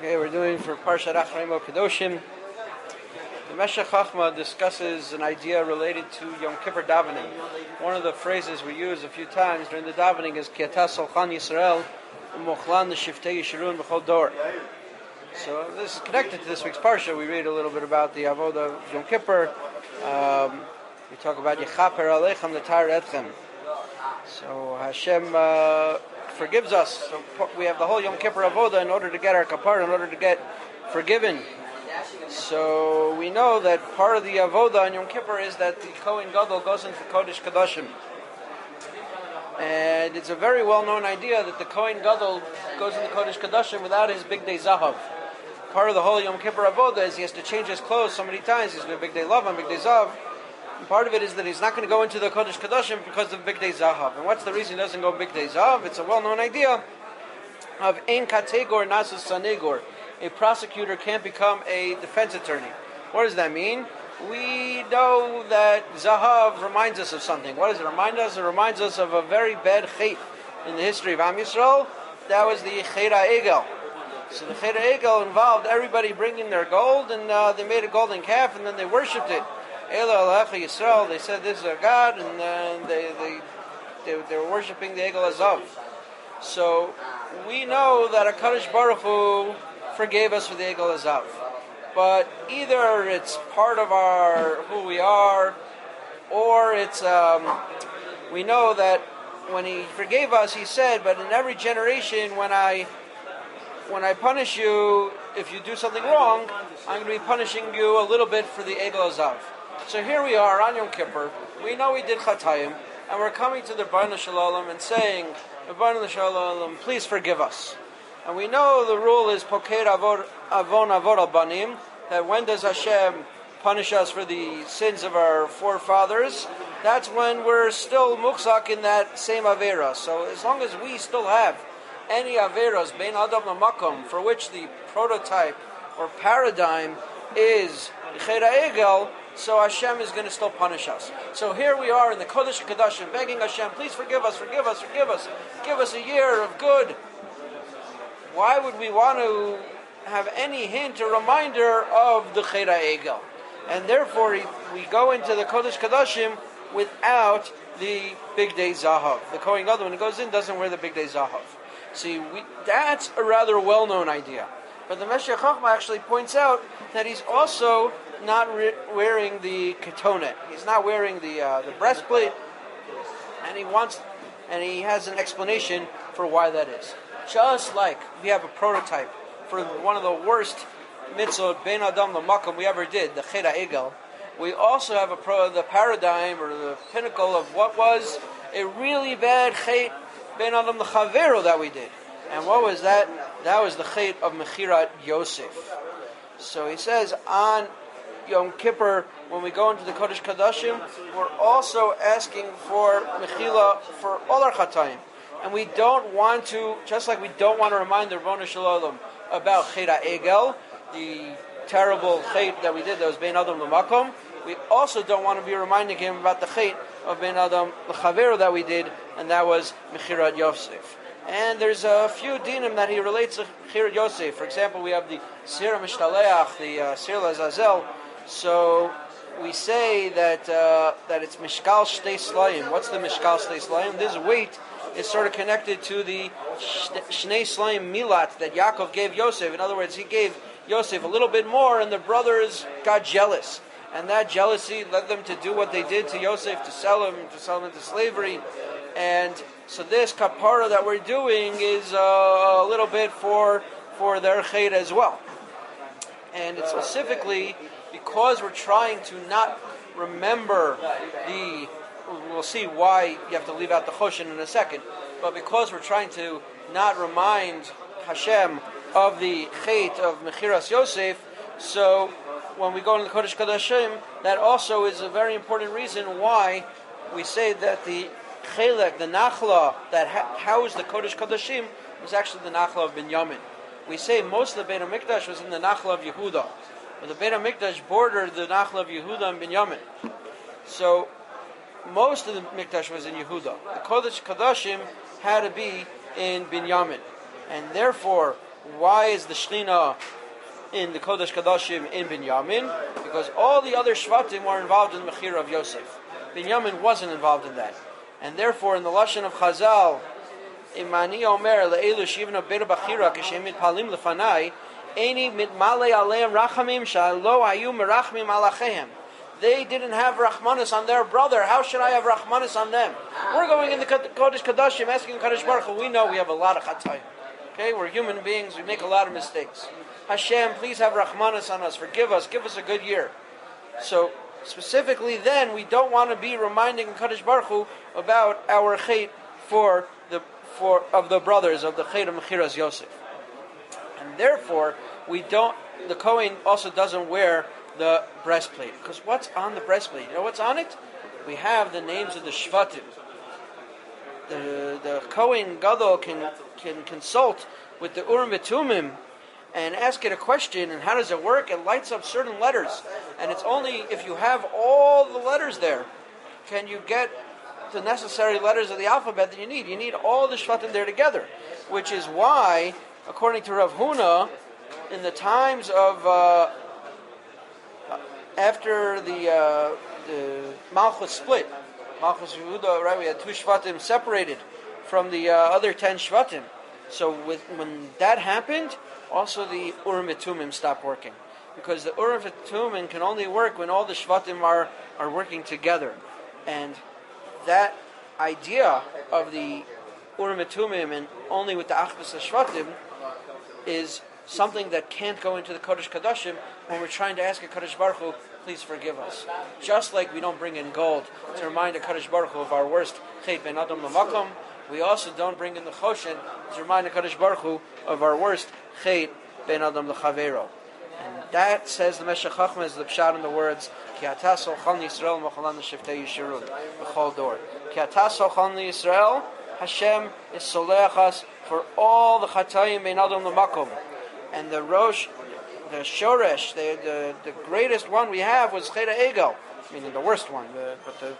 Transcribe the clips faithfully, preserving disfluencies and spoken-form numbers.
Okay, we're doing for Parshat Acharei Kedoshim. The Meshech Chochmah discusses an idea related to Yom Kippur davening. One of the phrases we use a few times during the davening is Ki Ata Solchan Yisrael U'Mochlan L'Shiftei Yeshurun B'chol Dor. So this is connected to this week's Parsha. We read a little bit about the Avodah of Yom Kippur. Um, we talk about Yechaper Aleichem L'Tar Etchem. So Hashem uh, forgives us. So we have the whole Yom Kippur Avodah in order to get our kapar, in order to get forgiven. So we know that part of the Avodah on Yom Kippur is that the Kohen Gadol goes into Kodesh Kodashim. And it's a very well-known idea that the Kohen Gadol goes into Kodesh Kodashim without his Big Day Zahav. Part of the whole Yom Kippur Avodah is he has to change his clothes so many times. He's going to Big Day Lavan, Big Day Zav. And part of it is that he's not going to go into the Kodesh Kodashim because of Big Day Zahav. And what's the reason he doesn't go Big Day Zahav? It's a well-known idea of Ein Kategor Nasus Sanegor. A prosecutor can't become a defense attorney. What does that mean? We know that Zahav reminds us of something. What does it remind us? It reminds us of a very bad chait in the history of Am Yisrael. That was the Chet HaEgel. So the Chet HaEgel involved everybody bringing their gold, and uh, they made a golden calf, and then they worshipped it. Ela Alecha Yisrael, they said this is our God, and uh, they, they, they, they were worshipping the Egel Azav. So we know that HaKadosh Baruch Hu forgave us for the Egel Azav. But either it's part of our who we are, or it's um, we know that when He forgave us, He said, "But in every generation, when I when I punish you, if you do something wrong, I'm going to be punishing you a little bit for the Egel Azav." So here we are on Yom Kippur. We know we did Chatayim, and we're coming to the Rebbeinu Shalom and saying, "Rebbeinu Shalom, please forgive us." And we know the rule is Poker Avon Avon Al Banim, that when does Hashem punish us for the sins of our forefathers? That's when we're still mukzak in that same Avera. So as long as we still have any Averas, Bein Adam Lamakom, for which the prototype or paradigm is Chet HaEgel, so Hashem is going to still punish us. So here we are in the Kodesh HaKodashim, begging Hashem, please forgive us, forgive us, forgive us, give us a year of good. Why would we want to have any hint or reminder of the Chet HaEgel? And therefore we go into the Kodesh HaKodashim without the Big Day Zahav. The Kohen Gadol, when he goes in, doesn't wear the Big Day Zahav. See, we, that's a rather well-known idea. But the Meshech Chochmah actually points out that he's also not re- wearing the ketonet. He's not wearing the uh, the breastplate, and he wants, and he has an explanation for why that is. Just like we have a prototype for one of the worst mitzvot ben adam l'makom we ever did, the Chet HaEgel, we also have a pro, the paradigm or the pinnacle of what was a really bad Chet ben adam l'chavero that we did. And what was that? That was the Chet of Mechirat Yosef. So he says on Yom Kippur, when we go into the Kodesh Kodashim, we're also asking for Mechila for all our Chatayim. And we don't want to, just like we don't want to remind the Rebbeinu Shalom about Chet HaEgel, the terrible Chet that we did that was Bein Adam L'Makom, we also don't want to be reminding him about the Chet of Bein Adam L'Chavero that we did, and that was Mechirat Yosef. And there's a few dinim that he relates to Mechirat Yosef. For example, we have the Sir Mishtaleach, the uh, Sir Lazazel. So we say that uh, that it's Mishkal Shtei Slayim. What's the Mishkal Shtei Slayim? This weight is sort of connected to the Shnei Slayim Milat that Yaakov gave Yosef. In other words, he gave Yosef a little bit more, and the brothers got jealous. And that jealousy led them to do what they did to Yosef, to sell him, to sell him into slavery. And so this kapara that we're doing is uh, a little bit for, for their chet as well. And it's specifically because we're trying to not remember the, we'll see why you have to leave out the choshen in a second, but because we're trying to not remind Hashem of the chet of Mechiras Yosef, so when we go into the Kodesh Kodashim, that also is a very important reason why we say that the chelek, the nachla that ha- housed the Kodesh Kodashim was actually the nachla of Binyamin. We say most of the Beit HaMikdash was in the nachla of Yehuda. But the Beit HaMikdash bordered the Nachla of Yehuda and Binyamin. So most of the Mikdash was in Yehuda. The Kodesh Kodashim had to be in Binyamin. And therefore, why is the Shechina in the Kodesh Kadashim in Binyamin? Because all the other Shvatim were involved in the Mechira of Yosef. Binyamin wasn't involved in that. And therefore, in the Lashon of Chazal, Imani Omer le'elu shivna b'era b'chira k'shem mitpalim lefanai, Eini mitmale aleim rachamim shalo hayu merachmim alachehem. They didn't have Rachmanis on their brother. How should I have Rachmanis on them? We're going in the Kodesh Kadashim asking Kadosh Baruch Hu. We know we have a lot of chatayim. Okay, we're human beings. We make a lot of mistakes. Hashem, please have Rachmanis on us. Forgive us. Give us a good year. So specifically, then we don't want to be reminding Kadosh Baruch Hu about our chait for the for of the brothers of the chait of Mechiras Yosef, and therefore we don't. The Kohen also doesn't wear the breastplate, because what's on the breastplate? You know what's on it? We have the names of the Shvatim. The the Kohen Gadol can can consult with the Urim V'Tumim and ask it a question, and how does it work? It lights up certain letters, and it's only if you have all the letters there can you get the necessary letters of the alphabet that you need. You need all the Shvatim there together, which is why, according to Rav Huna, in the times of uh, after the uh, the Malchus split, Malchus Yehuda, right? We had two Shvatim separated from the uh, other ten Shvatim. So with, when that happened, also the Urim V'Tumim stopped working, because the Urim V'Tumim can only work when all the Shvatim are are working together, and that idea of the Urim V'Tumim and only with the Achbas Shvatim is something that can't go into the Kodesh Kadashim when we're trying to ask a Kodesh Baruch Hu, please forgive us. Just like we don't bring in gold to remind a Kodesh Baruch Hu of our worst Chet Ben Adam L'Makom, we also don't bring in the Choshen to remind a Kodesh Baruch Hu of our worst Chet Ben Adam L'Chavero. And that, says the Meshech Chochmah, is the pshat in the words Ki ata solchan Yisrael mochalan l'shiftei Yeshurun b'chol dor. Ki ata solchan Yisrael, Hashem is soleach us for all the Chatayim Ben Adam L'Makom. And the Rosh, the Shoresh, the, the the greatest one we have was Chet HaEgel, meaning the worst one. The, but the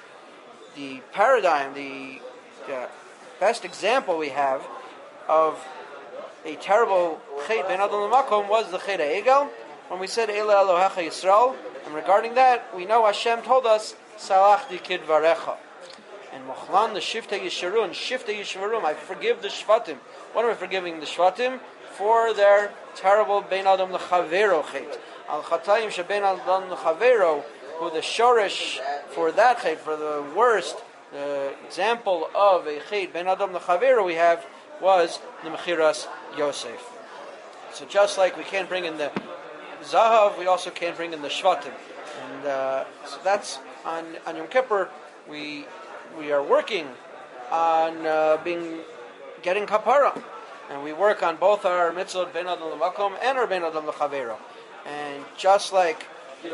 the paradigm, the, the best example we have of a terrible Chet Ben Adam L'Makom was the Chet HaEgel. When we said Eile Elohecha Yisrael, and regarding that, we know Hashem told us Salachti Kidvarecha. And Mochlan the Shiftei Yeshurun, Shiftei Yeshurun, I forgive the Shvatim. What am I forgiving the Shvatim? For their terrible Ben Adam L'Chavero Chet. Al Chatayim She Ben Adam L'Chavero, who the Shoresh for that Chet, for the worst the example of a Chet Ben Adam L'Chavero we have, was the Mechiras Yosef. So just like we can't bring in the Zahav, we also can't bring in the Shvatim. And uh, so that's on, on Yom Kippur, we we are working on uh, being getting kapara, and we work on both our mitzvot Ben Adam L'Makom and our Ben Adam L'Chavero. And just like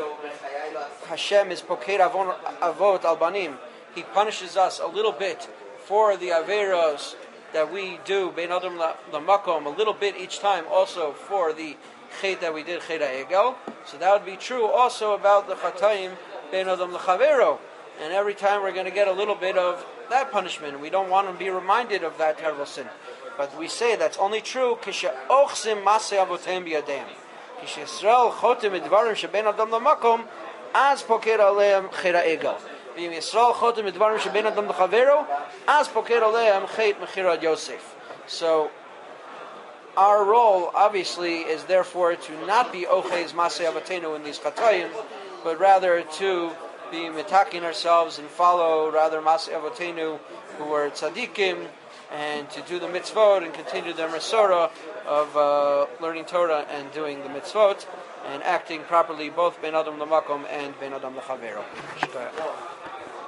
Hashem is Poked Avot Al Banim, He punishes us a little bit for the averos that we do Ben Adam L'Makom, a little bit each time, also for the Chet that we did Chet HaEgel. So that would be true also about the Chatayim Ben Adam L'Chavero. And every time we're going to get a little bit of that punishment. We don't want to be reminded of that terrible sin. But we say that's only true Kisha-ochzim masei avoteim b'yadeim. Kisha-Yisrael chotem midvarim sheben adam l'makom az poked aleim chet ha'egel. V'im Yisrael chotem midvarim sheben adam l'chavero az poked aleim chet mechirad Yosef. So our role, obviously, is therefore to not be ochez masei avotenu in these chatayim, but rather to be mitaking ourselves and follow rather masei avotenu who were tzaddikim, and to do the mitzvot and continue the Masorah of uh, learning Torah and doing the mitzvot and acting properly both Ben Adam L'Makom and Ben Adam L'Chavero.